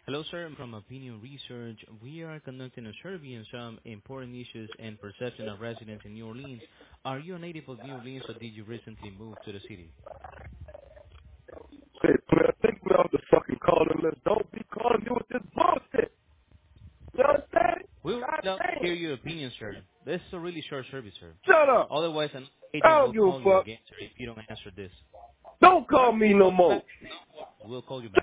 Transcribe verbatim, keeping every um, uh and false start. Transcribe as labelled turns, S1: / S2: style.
S1: Hello, sir. I'm from Opinion Research. We are conducting a survey on some important issues and perception of residents in New Orleans. Are you a native of New Orleans or did you recently move to the city?
S2: Say, man, think me off the fucking calling list. Don't be calling me with this bullshit. You understand?
S1: We would
S2: God
S1: love to
S2: damn.
S1: hear your opinion, sir. This is a really short survey, sir.
S2: Shut up.
S1: Otherwise, an
S2: I
S1: agent
S2: don't
S1: will
S2: give a
S1: call you
S2: fuck.
S1: again, sir, if you don't answer this.
S2: Don't
S1: All
S2: call
S1: right,
S2: me
S1: we'll
S2: no
S1: call you
S2: more.
S1: back. We'll call you back.